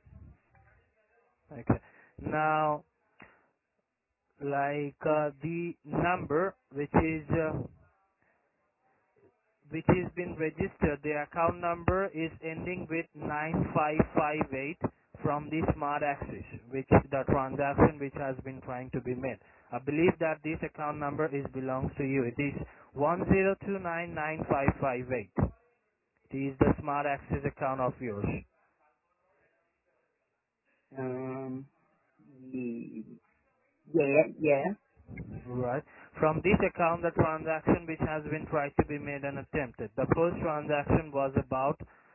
Okay. Now, the number which is been registered, the account number is ending with 9558 from the Smart Axis, which the transaction which has been trying to be made. I believe that this account number is belongs to you. It is 10299558. It is the Smart Axis account of yours.
Um, yeah, yeah.
Right. From this account, the transaction which has been tried to be made and attempted. The first transaction was about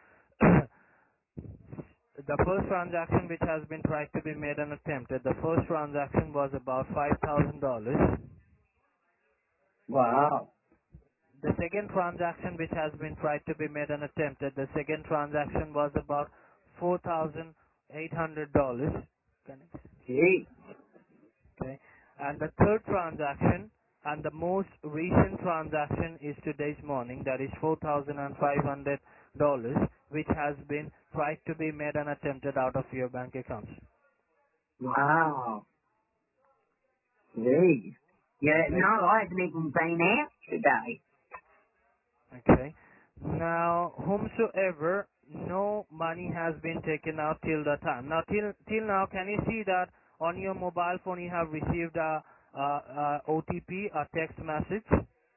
the first transaction which has been tried to be made and attempted. The first transaction was about $5,000.
Wow.
The second transaction which has been tried to be made and attempted. The second transaction was about $4,800.
Gee.
Okay. And the third transaction and the most recent transaction is today's morning, that is $4,500, which has been tried to be made and attempted out of your bank accounts.
Wow. Gee. Yeah,
Okay.
no, I haven't even been out today.
Okay. Now, whomsoever, no money has been taken out till the time. Now, till now, can you see that on your mobile phone you have received a OTP, a text message?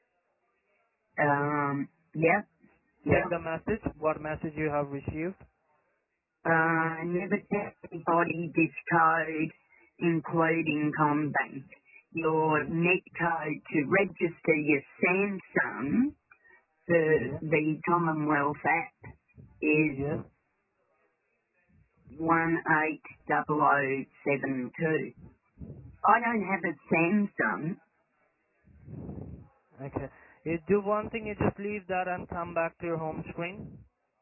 Yeah,
Check
yeah.
the message. What message you have received?
Never tell anybody this code, including Combank. Your net code to register your Samsung for
Yes.
the Commonwealth app is
Yes.
180072. I don't have a Samsung.
Okay. You do one thing, you just leave that and come back to your home screen.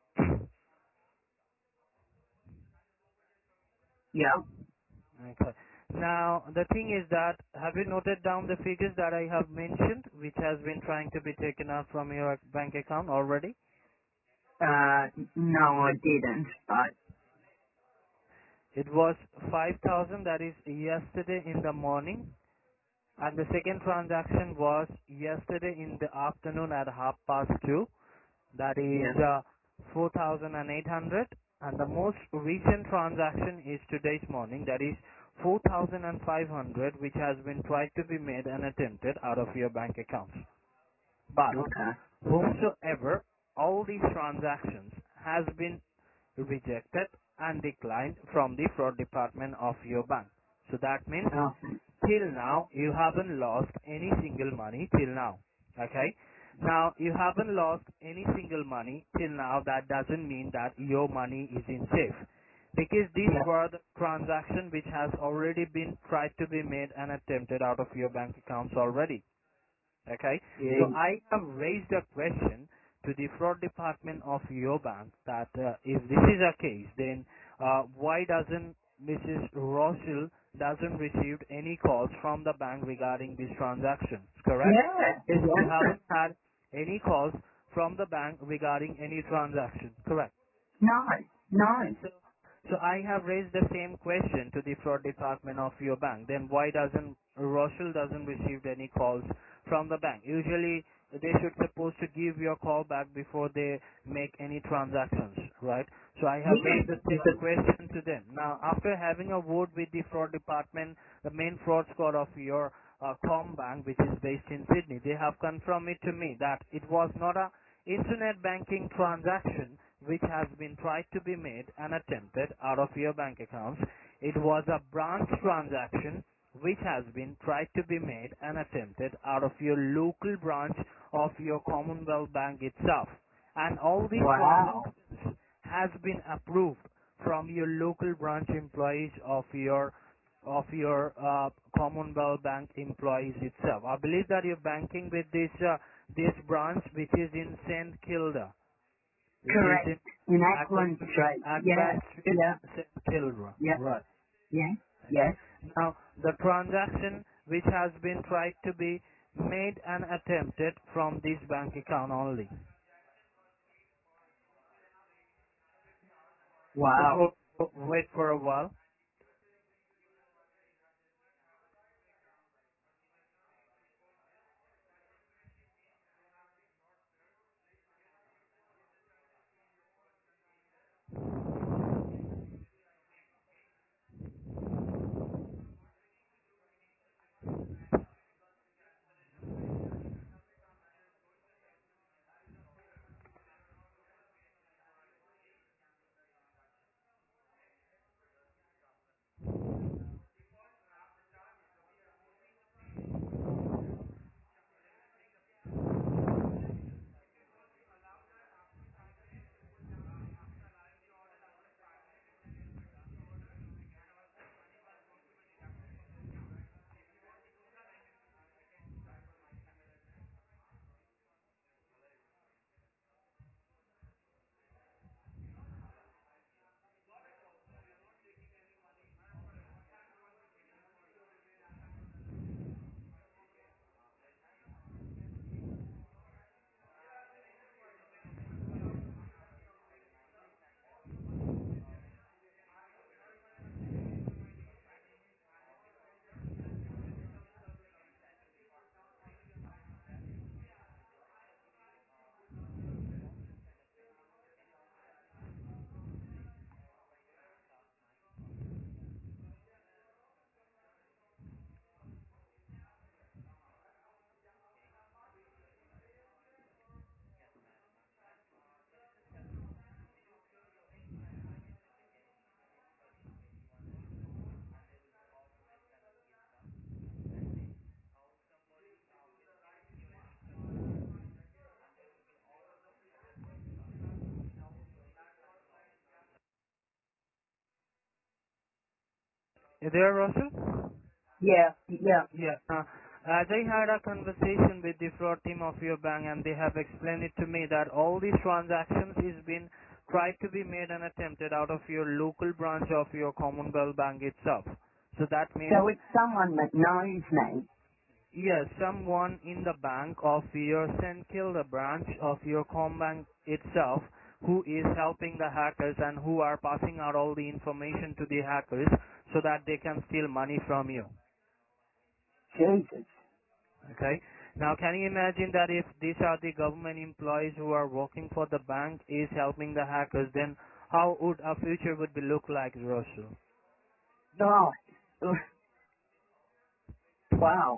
Yeah.
Okay. Now, the thing is that, have you noted down the figures that I have mentioned, which has been trying to be taken out from your bank account already?
No, I didn't, but
It was 5,000, that is yesterday in the morning, and the second transaction was yesterday in the afternoon at 2:30. That is
yeah.
4,800, and the most recent transaction is today's morning, that is 4,500, which has been tried to be made and attempted out of your bank accounts. But
Okay.
whomsoever all these transactions has been rejected and declined from the fraud department of your bank. So that means
Awesome.
till now you haven't lost any single money till now. Okay? Now you haven't lost any single money till now. That doesn't mean that your money is in safe. Because these
Yeah.
were the transaction which has already been tried to be made and attempted out of your bank accounts already. Okay? So
Yeah.
I have raised a question to the fraud department of your bank that if this is a case, then why doesn't Mrs. Rochelle doesn't receive any calls from the bank regarding these transactions, correct?
Yeah.
Yes, you
Yeah.
haven't had any calls from the bank regarding any transaction, correct?
No. No.
So, so I have raised the same question to the fraud department of your bank. Then why doesn't Rochelle doesn't receive any calls from the bank? Usually they should supposed to give you a call back before they make any transactions, right? So I have raised the
Yeah.
same question to them. Now, after having a word with the fraud department, the main fraud squad of your Combank, which is based in Sydney, they have confirmed it to me that it was not a internet banking transaction which has been tried to be made and attempted out of your bank accounts. It was a branch transaction which has been tried to be made and attempted out of your local branch of your Commonwealth Bank itself. and all these
Wow.
transactions has been approved from your local branch employees of your Commonwealth Bank employees itself. I believe that you're banking with this branch which is in St Kilda, which is
Correct.
in
In
Ackland
Ackland Street. Yeah.
Ackland Street,
Yeah.
St Kilda.
Yeah.
Right.
Yeah.
Okay.
Yes.
Now, the transaction which has been tried to be made and attempted from this bank account only. Just
Wow.
wait for a while. You there, Russell?
Yeah. Yeah.
Yeah. As I had a conversation with the fraud team of your bank, and they have explained it to me that all these transactions is been tried to be made and attempted out of your local branch of your Commonwealth Bank itself. So that means,
So it's someone that knows me.
yes, someone in the bank of your St. Kilda branch of your Combank itself who is helping the hackers and who are passing out all the information to the hackers so that they can steal money from you.
Jesus.
Okay. Now, can you imagine that if these are the government employees who are working for the bank is helping the hackers, then how would our future would be look like, Russell?
God. Wow.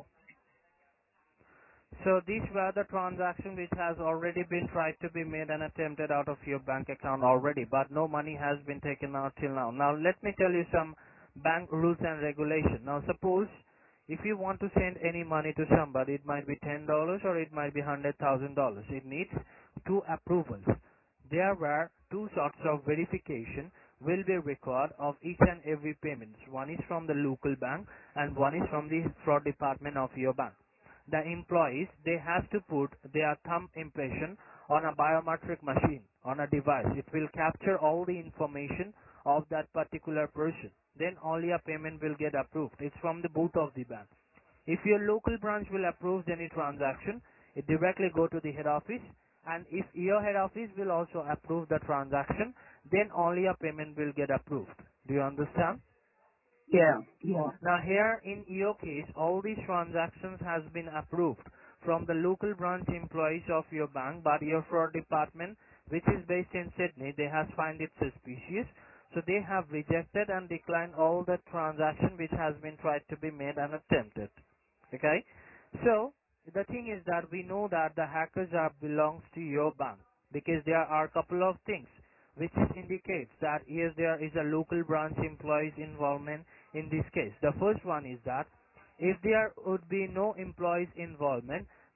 So these were the transactions which has already been tried to be made and attempted out of your bank account already, but no money has been taken out till now. Now let me tell you some bank rules and regulation. Now suppose if you want to send any money to somebody, it might be $10 or it might be $100,000. It needs two approvals. There were two sorts of verification will be required of each and every payment. One is from the local bank and one is from the fraud department of your bank. The employees, they have to put their thumb impression on a biometric machine, on a device. It will capture all the information of that particular person. Then only a payment will get approved. It's from the both of the bank. If your local branch will approve any transaction, it directly go to the head office, and if your head office will also approve the transaction, then only a payment will get approved. Do you understand?
Yeah. Yeah.
Now here in your case, all these transactions has been approved from the local branch employees of your bank, but your fraud department, which is based in Sydney, they have find it suspicious. So they have rejected and declined all the transaction which has been tried to be made and attempted. Okay? So the thing is that we know that the hackers are belongs to your bank because there are a couple of things which indicates that yes, there is a local branch employees involvement in this case. The first one is that if there would be no employees involvement,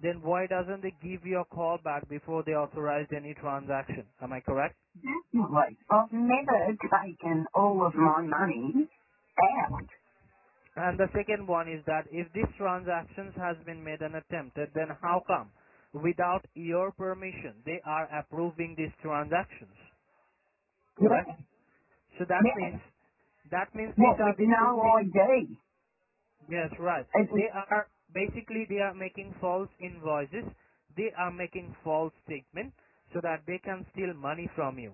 then why doesn't they give you a call back before they authorized any transaction? Am I correct?
Definitely. I've never taken all of my money out.
And the second one is that if this transactions has been made and attempted, then how come without your permission they are approving these transactions? Correct?
Yeah.
So that
Yeah.
means these
What,
are
with
the two
no
things.
ID?
Yes, right.
It was,
They are making false invoices. They are making false statements so that they can steal money from you.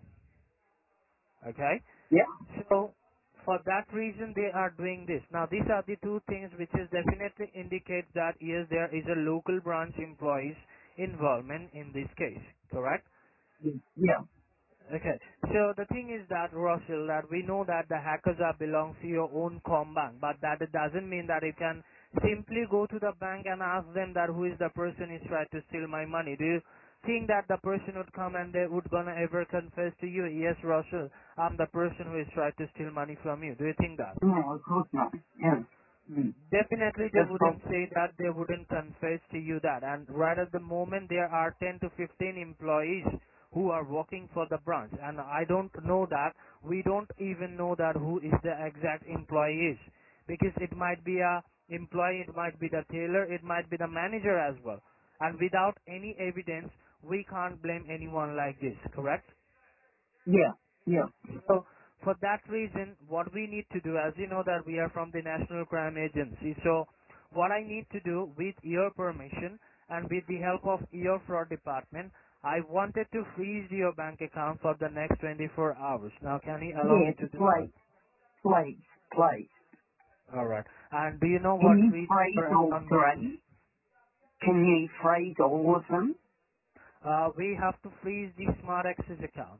Okay?
yeah.
So for that reason they are doing this. Now these are the two things which is definitely indicates that yes, there is a local branch employees involvement in this case. Correct?
Yeah.
Okay. So the thing is that, Russell, that we know that the hackers are belongs to your own bank, but that it doesn't mean that you can simply go to the bank and ask them that who is the person who's trying to steal my money. Do you think that the person would come and they would gonna ever confess to you, yes, Russell, I'm the person who is trying to steal money from you? Do you think that?
No, of course not. Yeah. Mm.
Definitely they
Of course.
wouldn't say that, they wouldn't confess to you that. And right at the moment there are 10 to 15 employees who are working for the branch. And I don't know that, we don't even know that who is the exact employee is. Because it might be a employee, it might be the tailor, it might be the manager as well. And without any evidence, we can't blame anyone like this, correct?
Yeah. Yeah.
So for that reason, what we need to do, as you know that we are from the National Crime Agency, so what I need to do with your permission and with the help of your fraud department, I wanted to freeze your bank account for the next 24 hours. Now can you allow me
Yes,
to do that?
please. Please. Please.
Alright. And do you know
Can
what
you
freeze
freeze
your
all
account means?
three? Can you freeze all of them?
We have to freeze the Smart Access account.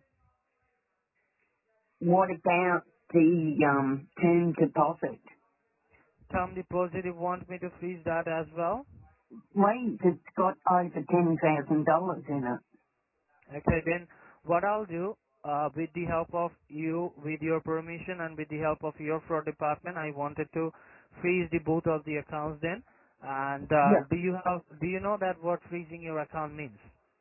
What about the term deposit?
Term deposit, you want me to freeze that as well?
Please, it's got over $10,000 in it.
Okay, then what I'll do, with the help of you, with your permission and with the help of your fraud department, I wanted to freeze the both of the accounts then. And
Yeah.
do you know that what freezing your account means?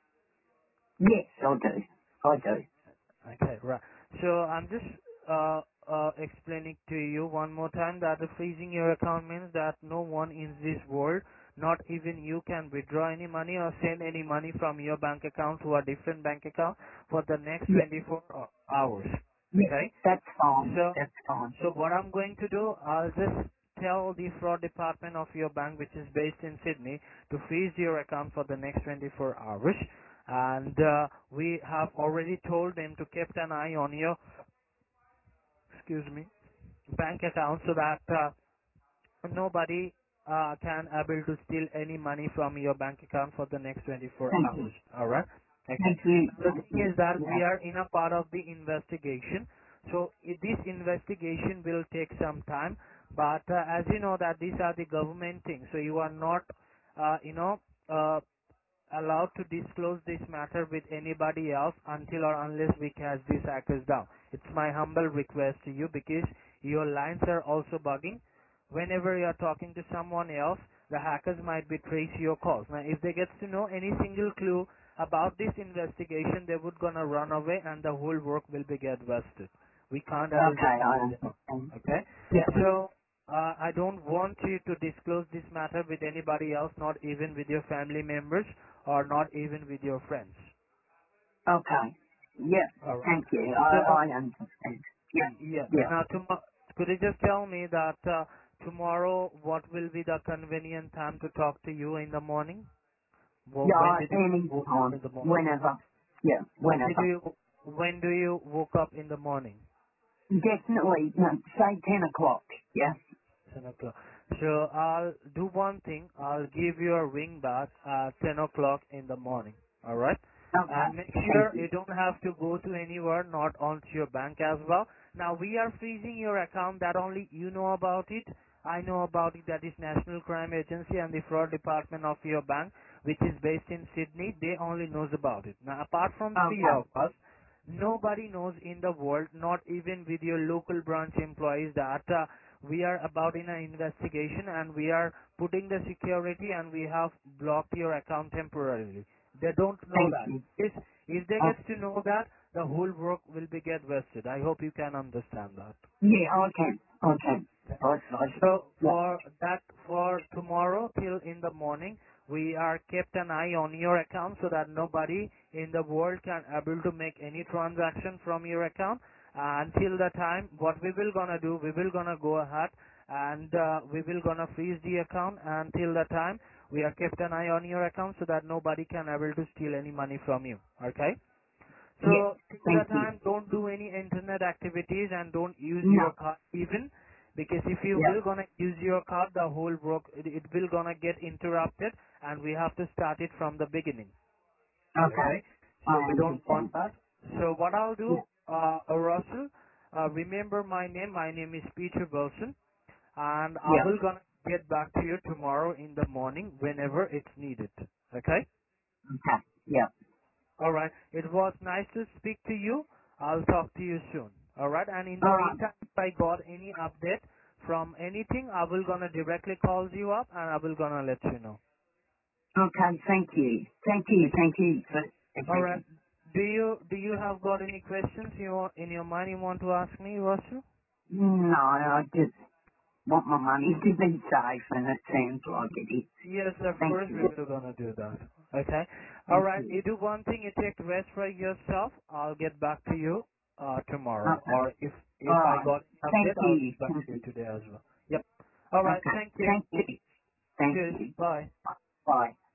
Yes, I do. I do.
Okay, right. So I'm just explaining to you one more time that the freezing your account means that no one in this world, not even you, can withdraw any money or send any money from your bank account to a different bank account for the next
Yeah.
24 hours.
Yeah.
Okay?
That's fine.
So,
That's fine.
so what I'm going to do, I'll just tell the fraud department of your bank, which is based in Sydney, to freeze your account for the next 24 hours. And we have already told them to keep an eye on your, excuse me, bank account so that nobody can able to steal any money from your bank account for the next 24
Thank you.
hours. All right? Okay.
Thank you.
The
Thank
thing
you.
is that we
Yeah.
are in a part of the investigation. So this investigation will take some time. But as you know that these are the government things. So you are not, uh, allowed to disclose this matter with anybody else until or unless we catch these hackers down. It's my humble request to you because your lines are also bugging. Whenever you are talking to someone else, the hackers might be trace your calls. Now, if they get to know any single clue about this investigation, they would gonna run away and the whole work will be get wasted. We can't able to
Okay, I
catch them.
understand.
Okay?
Yeah.
So I don't want you to disclose this matter with anybody else, not even with your family members or not even with your friends.
Okay. Yeah.
All right.
Thank you.
So,
I understand. Yeah.
yeah.
Yeah.
Now, could you just tell me that tomorrow what will be the convenient time to talk to you in the morning? When
Yeah,
did you woke up
anytime.
in the morning?
Whenever. Yeah, whenever.
When do you woke up in the morning?
Definitely, no, say 10 o'clock. Yeah.
10 o'clock. So I'll do one thing. I'll give you a ring back at 10 o'clock in the morning. All right?
Okay.
And make
Thank
sure
you.
you don't have to go to anywhere, not onto your bank as well. Now we are freezing your account that only you know about it. I know about it. That is National Crime Agency and the fraud department of your bank, which is based in Sydney. They only knows about it. Now apart from three
Okay.
of us, nobody knows in the world, not even with your local branch employees, that we are about in an investigation and we are putting the security and we have blocked your account temporarily. They don't know
Thank
that.
you.
If they
Oh,
get to know that, the whole work will be get wasted. I hope you can understand that.
yeah, I can. I can.
So
Yeah.
for tomorrow till in the morning, we are kept an eye on your account so that nobody in the world can able to make any transaction from your account. Until the time, what we will gonna do, we will gonna go ahead and we will gonna freeze the account until the time we are kept an eye on your account so that nobody can able to steal any money from you. Okay?
Yeah.
So till
Thank
the
you.
time, don't do any internet activities and don't use
No.
your card even, because if you
Yeah.
will gonna use your card, the whole work it will gonna get interrupted, and we have to start it from the beginning.
Okay.
Okay,
I
so we don't want
understand.
that. So what I'll do,
Yeah.
Russell, remember my name. My name is Peter Wilson, and I
Yeah.
will gonna get back to you tomorrow in the morning whenever it's needed. Okay.
Okay. Yeah.
All right. It was nice to speak to you. I'll talk to you soon. All right. And in the
All right.
meantime, if I got any update from anything, I will gonna directly call you up and I will gonna let you know.
Okay. Thank you. Thank you.
Okay.
Thank you for
All right.
everything.
Do you have got any questions in your mind you want to ask me, Vasu?
No, I just want my money to be safe, and it seems like it is.
Yes, of
Thank
course we
you.
will gonna do that. Okay. All
Thank
right.
you.
You do one thing. You take rest for yourself. I'll get back to you tomorrow.
Okay.
Or
All
if I
right.
got an
Thank
update, I'll
you.
get back
Thank
to you
you.
today as well. Yep. All right.
Okay.
Thank you.
Thank you. Thank
Cheers.
you.
Bye.
Bye.